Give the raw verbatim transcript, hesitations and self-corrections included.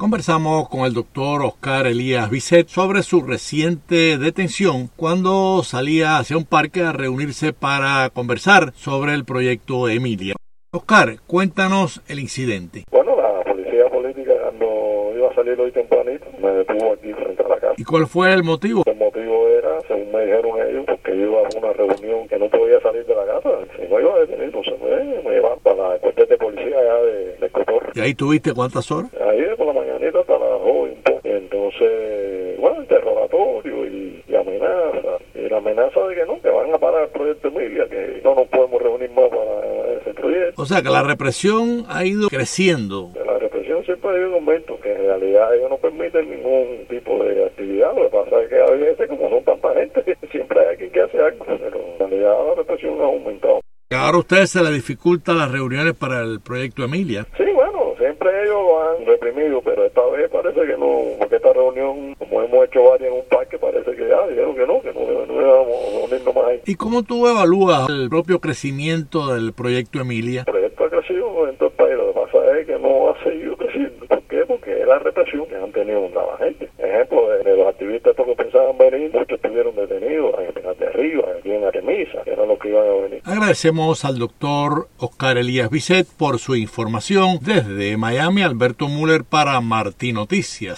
Conversamos con el doctor Oscar Elías Bisset sobre su reciente detención cuando salía hacia un parque a reunirse para conversar sobre el proyecto Emilia. Oscar, cuéntanos el incidente. Bueno, la policía política cuando iba a salir hoy tempranito me detuvo aquí frente a la casa. ¿Y cuál fue el motivo? El motivo era, según me dijeron ellos, porque yo iba a una reunión que no podía salir de la casa. Si no iba a detener, entonces me, me llevaron para la cuartel de policía allá de, de Cotor. ¿Y ahí tuviste cuántas horas? Ahí por la mañanita hasta las hoy un poco. Y entonces, bueno, interrogatorio y, y amenaza. Y la amenaza de que no, que van a parar el proyecto Emilia, que no nos podemos reunir más para ese proyecto. O sea que la represión ha ido creciendo. La represión siempre ha ido en aumento, que en realidad ellos no permiten ningún tipo de actividad. Lo que pasa es que a veces, como son tanta gente, siempre hay alguien que hace algo, pero en realidad la represión ha aumentado. Ahora a ustedes se les dificultan las reuniones para el proyecto Emilia. Sí, bueno, siempre ellos lo han reprimido, pero esta vez parece que no, porque esta reunión, como hemos hecho varias en un parque, parece que ya dijeron que no, que no, no íbamos a reunirnos más ahí. ¿Y cómo tú evalúas el propio crecimiento del proyecto Emilia? El proyecto ha crecido en todo el país, lo que pasa es que no ha seguido creciendo. ¿Por qué? Porque es la represión que han tenido contra la gente. Ejemplo, de, de los activistas estos que pensaban venir, muchos estuvieron detenidos en Pinar de Arriba, aquí en Artemisa, que eran los que iban a venir. Agradecemos al doctor Oscar Elías Bisset por su información. Desde Miami, Alberto Müller para Martí Noticias.